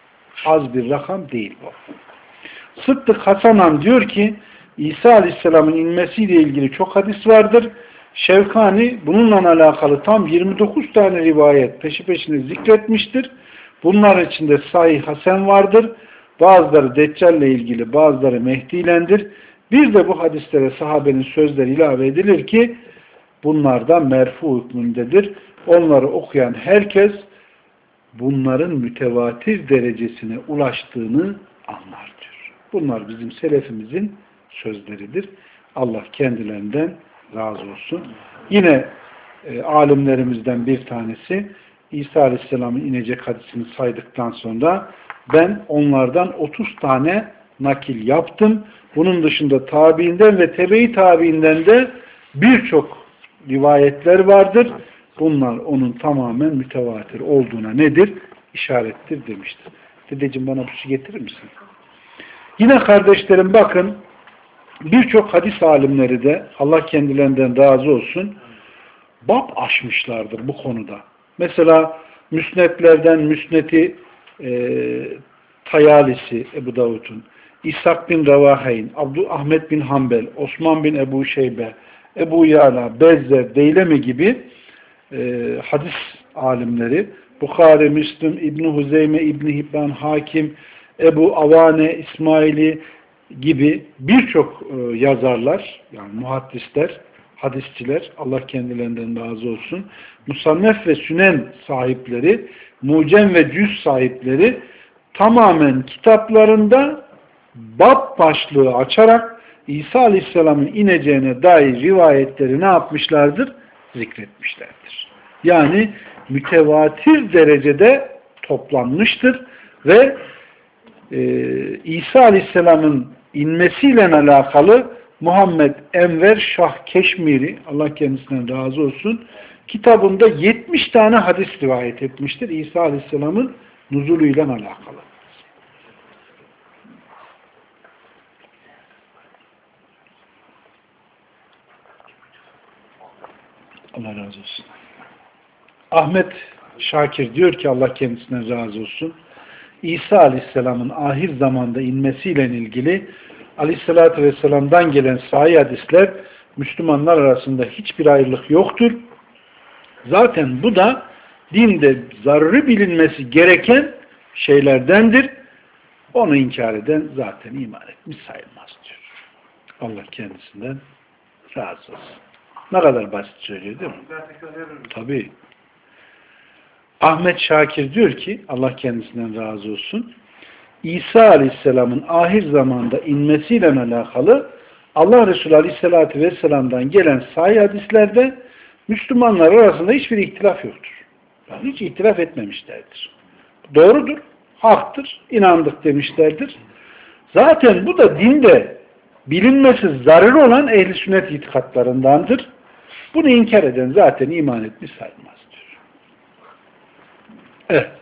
Az bir rakam değil bu. Sıddık Hasanan diyor ki İsa Aleyhisselam'ın inmesiyle ilgili çok hadis vardır. Şevkani bununla alakalı tam yirmi dokuz tane rivayet peşi peşine zikretmiştir. Bunlar içinde Sahih Hasen vardır. Bazıları Deccal ile ilgili, bazıları Mehdi ilendir. Bir de bu hadislere sahabenin sözleri ilave edilir ki bunlardan merfu hükmündedir. Onları okuyan herkes bunların mütevatir derecesine ulaştığını anlar diyor. Bunlar bizim selefimizin sözleridir. Allah kendilerinden razı olsun. Yine e, alimlerimizden bir tanesi İsa Aleyhisselam'ın inecek hadisini saydıktan sonra ben onlardan otuz tane nakil yaptım. Bunun dışında tabiinden ve tebe-i tabiinden de birçok rivayetler vardır. Bunlar onun tamamen mütevatir olduğuna nedir? İşarettir demiştir. Dedeciğim bana bu su getirir misin? Yine kardeşlerim bakın birçok hadis alimleri de Allah kendilerinden razı olsun bab aşmışlardır bu konuda. Mesela müsnetlerden müsneti e, Tayalisi Ebu Davud'un, İshak bin Ravaheyn, Abdü Ahmet bin Hanbel, Osman bin Ebu Şeybe, Ebu Yala, Bezzer, Deylemi gibi e, hadis alimleri, Bukhari, Müslim, İbn Huzeyme, İbn Hibban, Hakim, Ebu Avane, İsmaili gibi birçok e, yazarlar, yani muhaddisler, hadisçiler, Allah kendilerinden razı olsun, Musannef ve Sünen sahipleri, Mucem ve Cüz sahipleri tamamen kitaplarında bab başlığı açarak İsa Aleyhisselam'ın ineceğine dair rivayetleri ne yapmışlardır? Zikretmişlerdir. Yani mütevatir derecede toplanmıştır ve e, İsa Aleyhisselam'ın inmesiyle alakalı Muhammed Enver Şah Keşmiri, Allah kendisinden razı olsun, kitabında yetmiş tane hadis rivayet etmiştir İsa Aleyhisselam'ın nuzuluyla alakalı. Allah razı olsun. Ahmet Şakir diyor ki Allah kendisinden razı olsun, İsa Aleyhisselam'ın ahir zamanda inmesiyle ilgili Aleyhisselatü Vesselam'dan gelen sahih hadisler Müslümanlar arasında hiçbir ayrılık yoktur. Zaten bu da dinde zararı bilinmesi gereken şeylerdendir. Onu inkar eden zaten iman etmiş sayılmaz diyor. Allah kendisinden razı olsun. Ne kadar basit söylüyor değil mi? Tabii. Ahmet Şakir diyor ki Allah kendisinden razı olsun, İsa Aleyhisselam'ın ahir zamanda inmesiyle alakalı Allah Resulü Aleyhisselatü Vesselam'dan gelen sahih hadislerde Müslümanlar arasında hiçbir ihtilaf yoktur. Yani hiç ihtilaf etmemişlerdir. Doğrudur, haktır, inandık demişlerdir. Zaten bu da dinde bilinmesi zararı olan ehl-i sünnet itikatlarındandır. Bunu inkar eden zaten iman etmiş sayılmaz diyor. Evet.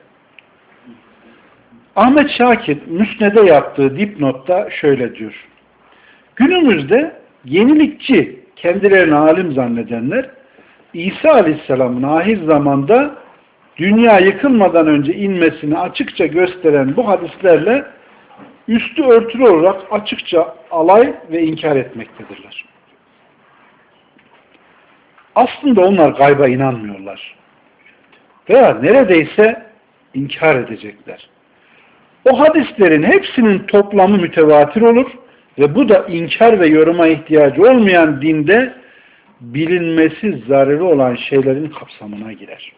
Ahmet Şakir Müsned'e yaptığı dipnotta şöyle diyor. Günümüzde yenilikçi, kendilerini alim zannedenler İsa Aleyhisselam'ın ahir zamanda dünya yıkılmadan önce inmesini açıkça gösteren bu hadislerle üstü örtülü olarak açıkça alay ve inkar etmektedirler. Aslında onlar gayba inanmıyorlar. Veya neredeyse inkar edecekler. O hadislerin hepsinin toplamı mütevatir olur ve bu da inkar ve yoruma ihtiyacı olmayan dinde bilinmesi zararı olan şeylerin kapsamına girer.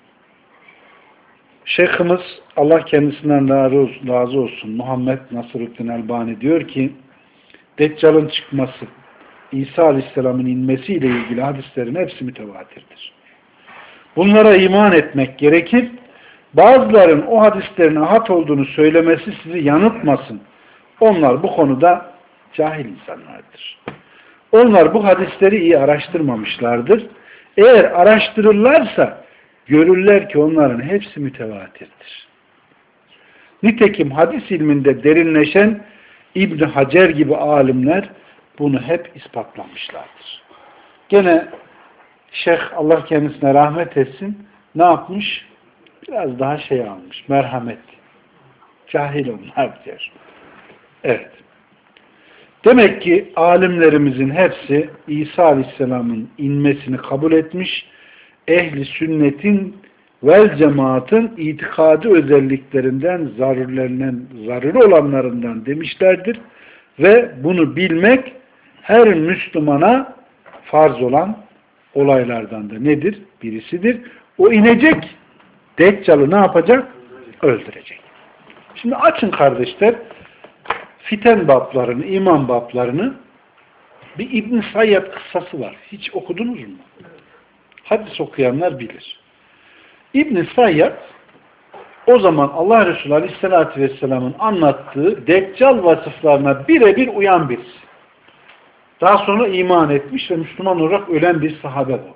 Şeyhimiz Allah kendisinden razı olsun Muhammed Nasrüddin Elbani diyor ki Deccal'ın çıkması, İsa Aleyhisselam'ın inmesiyle ilgili hadislerin hepsi mütevatirdir. Bunlara iman etmek gerekir. Bazıların o hadislerin ahad olduğunu söylemesi sizi yanıltmasın. Onlar bu konuda cahil insanlardır. Onlar bu hadisleri iyi araştırmamışlardır. Eğer araştırırlarsa görürler ki onların hepsi mütevatirdir. Nitekim hadis ilminde derinleşen İbn Hacer gibi alimler bunu hep ispatlamışlardır. Gene Şeyh Allah kendisine rahmet etsin ne yapmış? Biraz daha şey almış. Merhamet. Cahil onlar diyor. Evet. Demek ki alimlerimizin hepsi İsa Aleyhisselam'ın inmesini kabul etmiş, ehli sünnetin vel cemaatın itikadi özelliklerinden, zararlarından, zararı olanlarından demişlerdir ve bunu bilmek her Müslümana farz olan olaylardan da nedir? Birisidir. O inecek, Deccal'ı ne yapacak? Öldürecek. Şimdi açın kardeşler, fiten bablarını, iman bablarını, bir İbn Sayyad kıssası var. Hiç okudunuz mu? Hadis okuyanlar bilir. İbn Sayyad o zaman Allah Resulü Aleyhisselatü Vesselam'ın anlattığı Deccal vasıflarına birebir uyan birisi. Daha sonra iman etmiş ve Müslüman olarak ölen bir sahabe bu.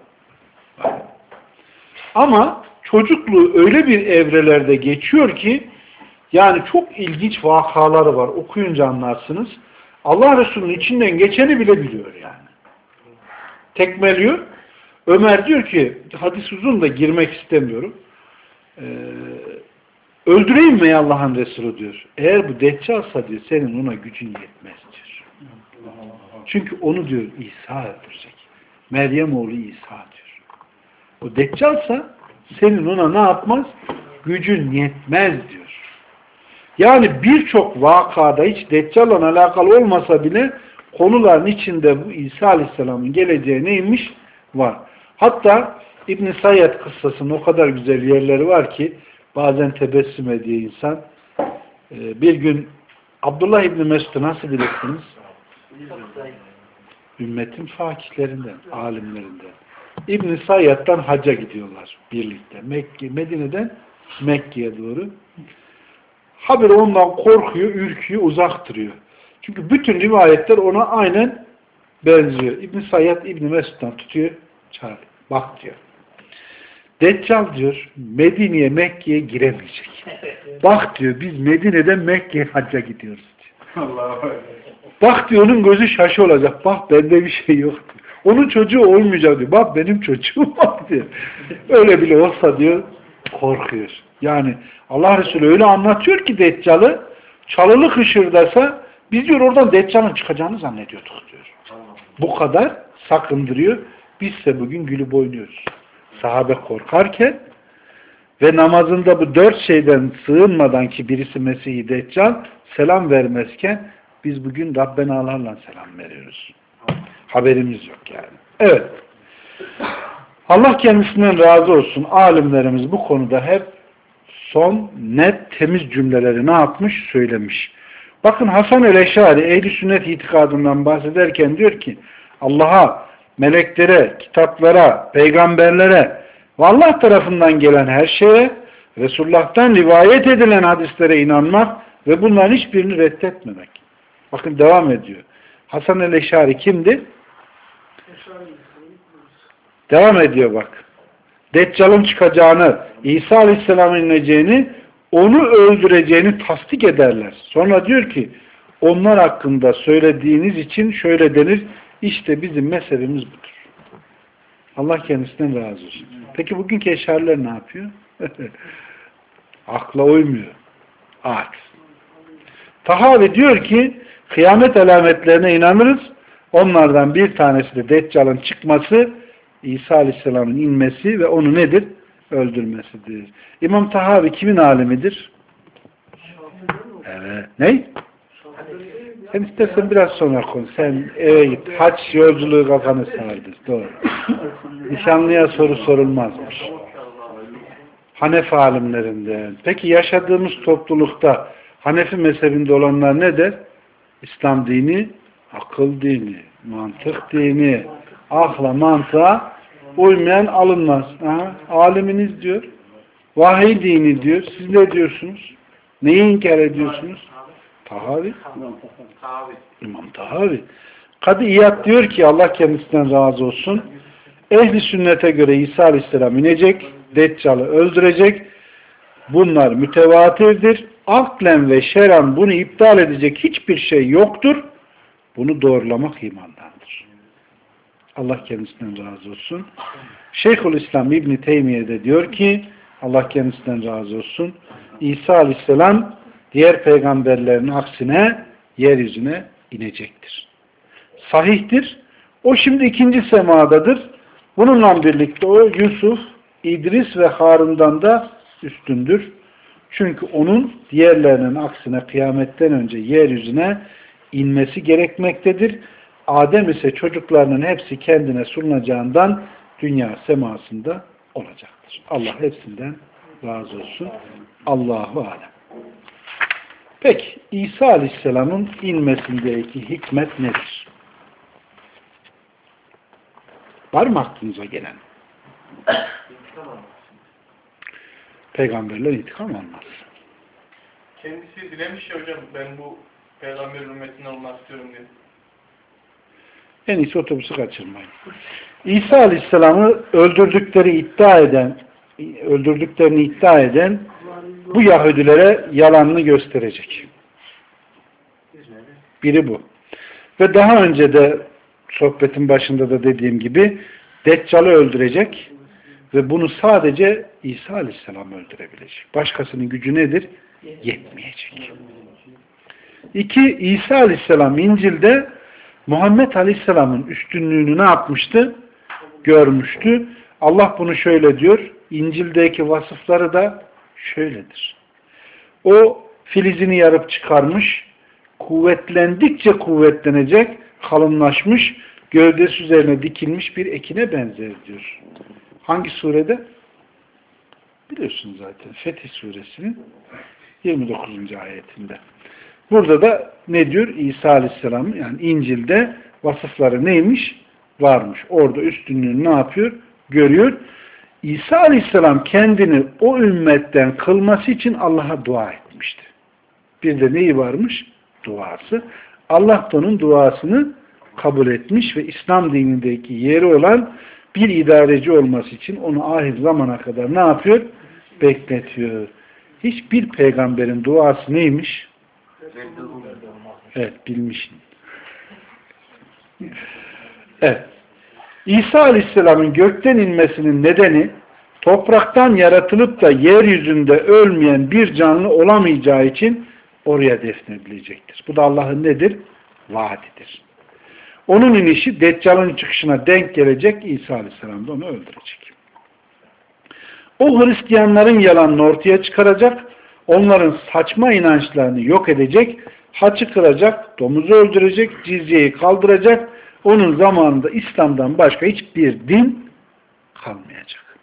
Ama çocukluğu öyle bir evrelerde geçiyor ki yani çok ilginç vakaları var. Okuyunca anlarsınız. Allah Resulü'nün içinden geçeni bile biliyor yani. Tekmeliyor. Ömer diyor ki hadis uzun da girmek istemiyorum. Ee, öldüreyim mi Allah'ın Resulü diyor. Eğer bu Deccal'sa diyor senin ona gücün yetmez diyor. Çünkü onu diyor İsa öldürecek. Meryem oğlu İsa diyor. O Deccal'sa senin ona ne yapmaz? Gücün yetmez diyor. Yani birçok vakada hiç Deccal'la alakalı olmasa bile konuların içinde bu İsa Aleyhisselam'ın geleceği neymiş? Var. Hatta İbn-i Sayyad kıssasının o kadar güzel yerleri var ki bazen tebessüm ediyor insan. Ee, bir gün Abdullah İbni Mesud'u nasıl bilirsiniz? Ümmetin fakihlerinden, alimlerinden. İbn-i Sayyad'dan hacca gidiyorlar birlikte. Mekke, Medine'den Mekke'ye doğru. Haberi ondan korkuyor, ürküyor, uzak duruyor. Çünkü bütün rivayetler ona aynen benziyor. İbn-i Sayyad İbn-i Mesud'dan tutuyor, çağırıyor. Bak diyor. Deccal diyor, Medine'ye, Mekke'ye giremeyecek. Bak diyor, biz Medine'den Mekke'ye hacca gidiyoruz diyor. Allah. Bak diyor, onun gözü şaşı olacak. Bak bende bir şey yok diyor. Onun çocuğu olmayacak diyor. Bak benim çocuğum var diyor. Öyle bile olsa diyor, korkuyor. Yani Allah Resulü öyle anlatıyor ki Deccal'ı, çalılı hışırdasa biz diyor oradan Deccal'ın çıkacağını zannediyorduk diyor. Bu kadar sakındırıyor. Bizse bugün gülüp oynuyoruz. Sahabe korkarken ve namazında bu dört şeyden sığınmadan ki birisi Mesih-i Deccal selam vermezken biz bugün Rabbenalarla selam veriyoruz. Haberimiz yok yani. Evet. Allah kendisinden razı olsun. Alimlerimiz bu konuda hep son, net, temiz cümleleri ne yapmış? Söylemiş. Bakın Hasan el-Eşari ehl-i sünnet itikadından bahsederken diyor ki Allah'a, meleklere, kitaplara, peygamberlere ve Allah tarafından gelen her şeye, Resulullah'tan rivayet edilen hadislere inanmak ve bunların hiçbirini reddetmemek. Bakın devam ediyor. Hasan el-Eşari kimdi? Devam ediyor bak. Deccal'ın çıkacağını, İsa Aleyhisselam'ın ineceğini, onu öldüreceğini tasdik ederler. Sonra diyor ki, onlar hakkında söylediğiniz için şöyle denir, işte bizim mezhebimiz budur. Allah kendisinden razı olsun. Peki bugünkü eşariler ne yapıyor? Akla uymuyor. Aç. Tahavi diyor ki, kıyamet alametlerine inanırız. Onlardan bir tanesi de Deccal'ın çıkması, İsa Aleyhisselam'ın inmesi ve onu nedir? Öldürmesidir. İmam Tahavi kimin alimidir? Evet. Ne? Sen istersen biraz sonra konuş. Sen eve git. Haç yolculuğu kafanı sardır. Doğru. Nişanlıya soru sorulmazmış. Hanefi alimlerinden. Peki yaşadığımız toplulukta Hanefi mezhebinde olanlar ne der? İslam dini, akıl dini, mantık dini, akla, mantığa uymayan alınmaz. Aha, aliminiz diyor. Vahiy dini diyor. Siz ne diyorsunuz? Neyi inkar ediyorsunuz? Tahavi. İmam Tahavi. Kadı İyad diyor ki Allah kendisinden razı olsun. Ehli sünnete göre İsa Aleyhisselam inecek, Deccal'ı öldürecek. Bunlar mütevatirdir. Aklen ve şeran bunu iptal edecek hiçbir şey yoktur. Bunu doğrulamak imandandır. Allah kendisinden razı olsun. Şeyhülislam İbn Teymiye de diyor ki Allah kendisinden razı olsun. İsa Aleyhisselam diğer peygamberlerin aksine yeryüzüne inecektir. Sahihtir. O şimdi ikinci semadadır. Bununla birlikte o Yusuf, İdris ve Harun'dan da üstündür. Çünkü onun diğerlerinin aksine kıyametten önce yeryüzüne inmesi gerekmektedir. Adem ise çocuklarının hepsi kendine sunulacağından dünya semasında olacaktır. Allah hepsinden razı olsun. Allahu alem. Peki İsa Aleyhisselam'ın inmesindeki hikmet nedir? Var mı aklınıza gelen? Peygamberler intikam almaz. Kendisi dilemiş ya hocam, ben bu peygamber ümmetinden olmak istiyorum diye. En iyisi otobüsü kaçırmayın. İsa Aleyhisselam'ı öldürdükleri iddia eden, öldürdüklerini iddia eden bu Yahudilere yalanını gösterecek. Biri bu. Ve daha önce de sohbetin başında da dediğim gibi Deccal'ı öldürecek ve bunu sadece İsa Aleyhisselam öldürebilecek. Başkasının gücü nedir? Yetmeyecek. İki, İsa Aleyhisselam İncil'de Muhammed Aleyhisselam'ın üstünlüğünü ne yapmıştı? Görmüştü. Allah bunu şöyle diyor. İncil'deki vasıfları da şöyledir. O filizini yarıp çıkarmış, kuvvetlendikçe kuvvetlenecek, kalınlaşmış, gövdesi üzerine dikilmiş bir ekine benzer diyor. Hangi surede? Biliyorsunuz zaten. Fetih suresinin yirmi dokuzuncu ayetinde. Burada da ne diyor? İsa Aleyhisselam, yani İncil'de vasıfları neymiş? Varmış. Orada üstünlüğünü ne yapıyor? Görüyor. İsa Aleyhisselam kendini o ümmetten kılması için Allah'a dua etmişti. Bir de neyi varmış? Duası. Allah da onun duasını kabul etmiş ve İslam dinindeki yeri olan bir idareci olması için onu ahir zamana kadar ne yapıyor? Bekletiyor. Hiçbir peygamberin duası neymiş? Evet, bilmişsin. Evet. İsa Aleyhisselam'ın gökten inmesinin nedeni topraktan yaratılıp da yeryüzünde ölmeyen bir canlı olamayacağı için oraya defnedilecektir. Bu da Allah'ın nedir? Vaadidir. Onun inişi Deccal'ın çıkışına denk gelecek, İsa Aleyhisselam da onu öldürecek. O Hristiyanların yalanını ortaya çıkaracak, onların saçma inançlarını yok edecek, haçı kıracak, domuzu öldürecek, cizyeyi kaldıracak, onun zamanında İslam'dan başka hiçbir din kalmayacak.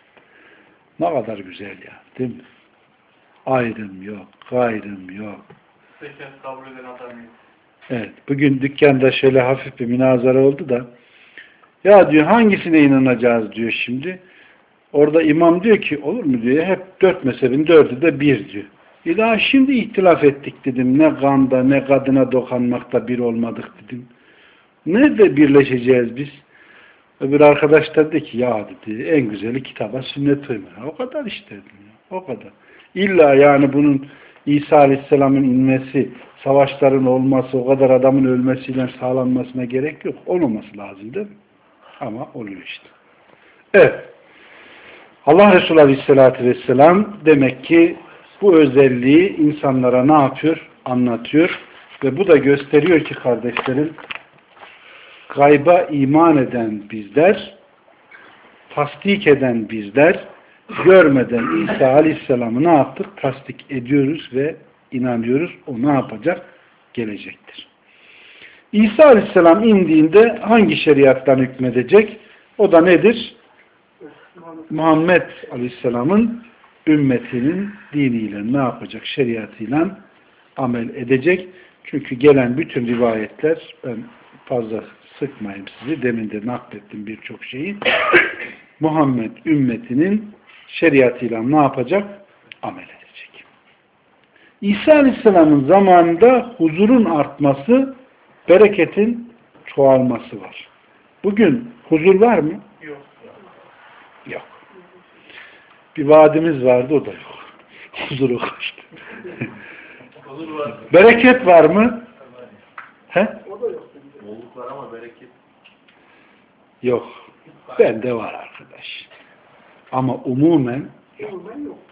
Ne kadar güzel ya, değil mi? Ayrım yok, gayrım yok. Peki, kabul eden adam yok. Evet, bugün dükkanda şöyle hafif bir münazara oldu da, ya diyor hangisine inanacağız diyor şimdi. Orada imam diyor ki, olur mu diyor, hep dört mezhebin dördü de bir diyor. E daha şimdi ihtilaf ettik dedim, ne ganda ne kadına dokanmakta bir olmadık dedim. Nerede birleşeceğiz biz? Öbür arkadaş dedi ki, ya dedi, en güzeli kitaba sünnet uyma. O kadar işte dedim ya, o kadar. İlla yani bunun İsa Aleyhisselam'ın inmesi, savaşların olması, o kadar adamın ölmesiyle sağlanmasına gerek yok. Olmaması lazım değil mi? Ama oluyor işte. Evet. Allah Resulü Aleyhisselatü Vesselam demek ki bu özelliği insanlara ne yapıyor? Anlatıyor. Ve bu da gösteriyor ki kardeşlerim, gayba iman eden bizler, tasdik eden bizler, görmeden İsa Aleyhisselam'ı ne yaptık? Tasdik ediyoruz ve inanıyoruz. O ne yapacak? Gelecektir. İsa Aleyhisselam indiğinde hangi şeriattan hükmedecek? O da nedir? Muhammed Aleyhisselam'ın ümmetinin diniyle ne yapacak? Şeriatıyla amel edecek. Çünkü gelen bütün rivayetler, ben fazla sıkmayayım sizi, demin de naklettim birçok şeyi. Muhammed ümmetinin şeriatıyla ne yapacak? Amel edecek. İsa Aleyhisselam'ın zamanında huzurun artması, bereketin çoğalması var. Bugün huzur var mı? Yok. Yok. Bir vaadimiz vardı, o da yok. Huzuru kaçtı. Huzur var. Bereket var mı? He? O da yok. Bolluk var ama bereket. Yok. Bende var arkadaş. Ama umumen yok.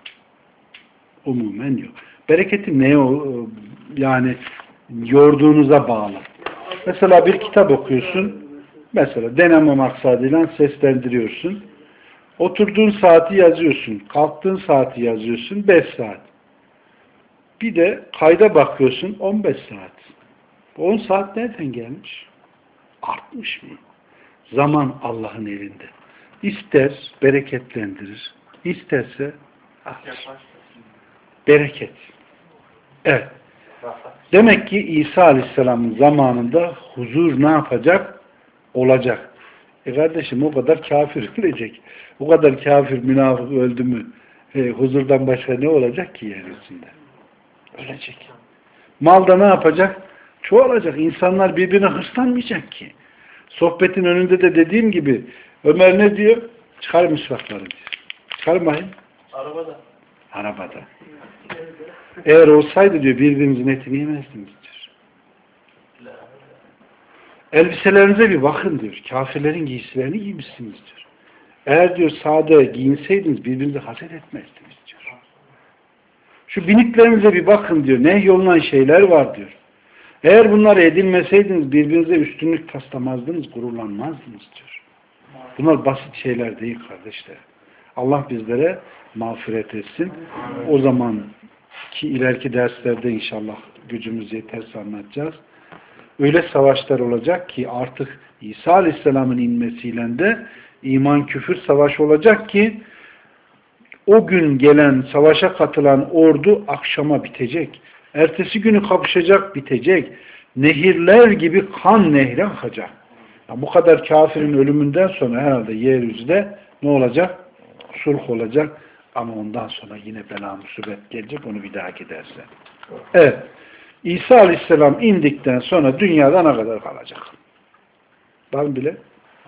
Umumen yok. Bereketin neye o, yani yorduğunuza bağlı. Mesela bir kitap okuyorsun. Mesela deneme maksadıyla seslendiriyorsun. Oturduğun saati yazıyorsun. Kalktığın saati yazıyorsun. beş saat. Bir de kayda bakıyorsun. on beş saat. on saat nereden gelmiş? Artmış mı? Zaman Allah'ın elinde. İster bereketlendirir. İsterse alır. Bereket. Evet. Demek ki İsa Aleyhisselam'ın zamanında huzur ne yapacak? Olacak. E kardeşim, o kadar kafir ölecek. O kadar kafir, münafık öldü mü e, huzurdan başka ne olacak ki yeryüzünde? Ölecek. Malda ne yapacak? Çoğalacak. İnsanlar birbirine hırslanmayacak ki. Sohbetin önünde de dediğim gibi Ömer ne diyor? Çıkar misvakları diyor. Çıkar bakayım. Arabada. Arabada. Eğer olsaydı diyor birbirinizin etini yemezdiniz diyor. Elbiselerinize bir bakın diyor. Kafirlerin giysilerini giymişsiniz diyor. Eğer diyor sade giyinseydiniz birbirinize haset etmezdiniz diyor. Şu biniklerinize bir bakın diyor. Nehyolunan şeyler var diyor. Eğer bunları edinmeseydiniz birbirinize üstünlük taslamazdınız, gururlanmazdınız diyor. Bunlar basit şeyler değil kardeşler. Allah bizlere mağfiret etsin. O zaman ki ileriki derslerde inşallah gücümüz yeterse anlatacağız. öyle savaşlar olacak ki artık İsa Aleyhisselam'ın inmesiyle de iman küfür savaşı olacak ki o gün gelen savaşa katılan ordu akşama bitecek. Ertesi günü kapışacak, bitecek. Nehirler gibi kan nehri akacak. Ya bu kadar kafirin ölümünden sonra herhalde yeryüzünde ne olacak? Sulh olacak. Ama ondan sonra yine bela musibet gelecek. Onu bir daha giderse. Evet. İsa Aleyhisselam indikten sonra dünyada ne kadar kalacak? Var mı bile?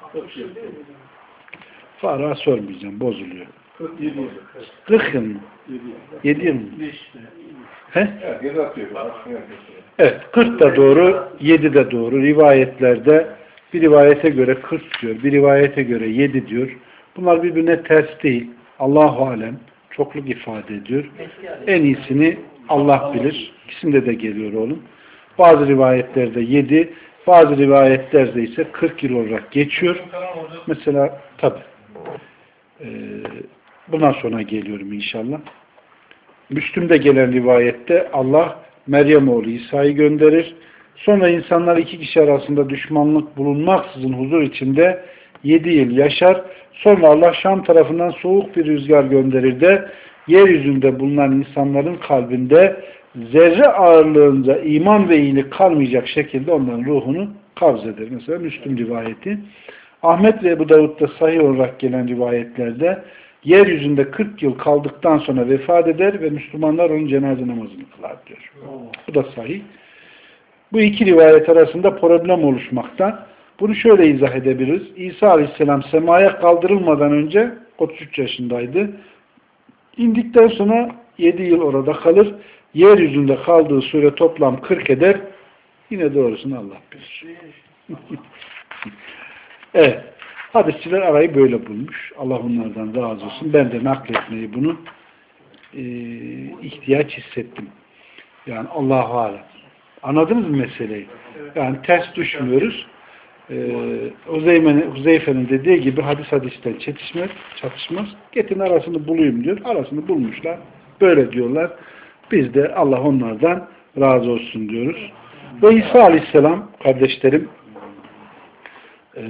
Faruk'a sormayacağım. Bozuluyor. kırk yıl mı? yedi yıl mı? He? Evet. kırk da doğru, yedi de doğru. Rivayetlerde bir rivayete göre kırk diyor, bir rivayete göre yedi diyor. Bunlar birbirine ters değil. Allahu alem çokluk ifade ediyor. En iyisini Allah bilir. İkisinde de geliyor oğlum. Bazı rivayetlerde yedi, bazı rivayetlerde ise kırk yıl olarak geçiyor. Mesela tabi e, bundan sonra geliyorum inşallah. Müslüm'de gelen rivayette Allah Meryem oğlu İsa'yı gönderir. Sonra insanlar iki kişi arasında düşmanlık bulunmaksızın huzur içinde yedi yıl yaşar. Sonra Allah Şam tarafından soğuk bir rüzgar gönderir de yeryüzünde bulunan insanların kalbinde zerre ağırlığında iman ve iyilik kalmayacak şekilde onların ruhunu kabz eder. Mesela Müslüm rivayeti. Ahmet ve Ebu Davud'da sahih olarak gelen rivayetlerde yeryüzünde kırk yıl kaldıktan sonra vefat eder ve Müslümanlar onun cenaze namazını kılar diyor. Bu da sahih. Bu iki rivayet arasında problem oluşmakta. Bunu şöyle izah edebiliriz. İsa Aleyhisselam semaya kaldırılmadan önce otuz üç yaşındaydı. İndikten sonra yedi yıl orada kalır. Yeryüzünde kaldığı süre toplam kırk eder. Yine doğrusunu Allah bilir. Evet. Hadisçiler arayı böyle bulmuş. Allah onlardan razı olsun. Ben de nakletmeyi bunu e, ihtiyaç hissettim. Yani Allahu alem. Anladınız mı meseleyi? Yani ters düşmüyoruz. Ee, Huzeyfe'nin dediği gibi hadis hadisten çatışmaz, çatışmaz. Getirin arasını bulayım diyor. Arasını bulmuşlar. Böyle diyorlar. Biz de Allah onlardan razı olsun diyoruz. Ve İsa Aleyhisselam kardeşlerim e,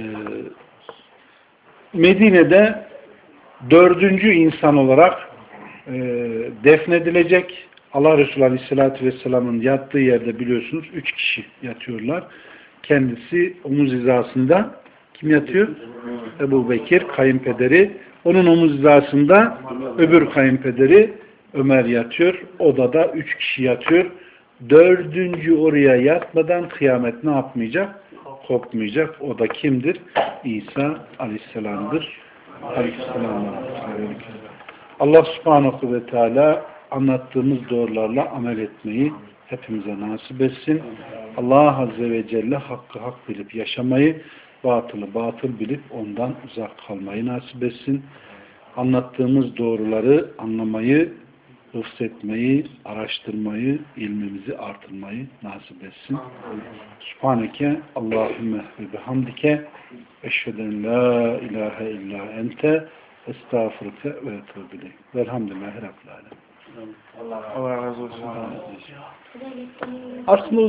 Medine'de dördüncü insan olarak e, defnedilecek. Allah Resulü Aleyhisselatü Vesselam'ın yattığı yerde biliyorsunuz üç kişi yatıyorlar. Kendisi omuz hizasında kim yatıyor? Ebu Bekir kayınpederi. Onun omuz hizasında öbür kayınpederi Ömer yatıyor. Odada üç kişi yatıyor. Dördüncü oraya yatmadan kıyamet ne yapmayacak? Kopmayacak. O da kimdir? İsa Aleyhisselam'dır. Aleyhisselam. Allah Subhanahu ve Teala anlattığımız doğrularla amel etmeyi hepimize nasip etsin. Allah Azze ve Celle hakkı hak bilip yaşamayı, batılı batıl bilip ondan uzak kalmayı nasip etsin. Anlattığımız doğruları anlamayı, hıfzetmeyi, araştırmayı, ilmimizi artırmayı nasip etsin. Subhaneke Allahümme ve bihamdike eşheden la ilahe illa ente estağfurke ve etûbü velhamdülillahi rabbil âlemin. Allah razı olsun. Aslında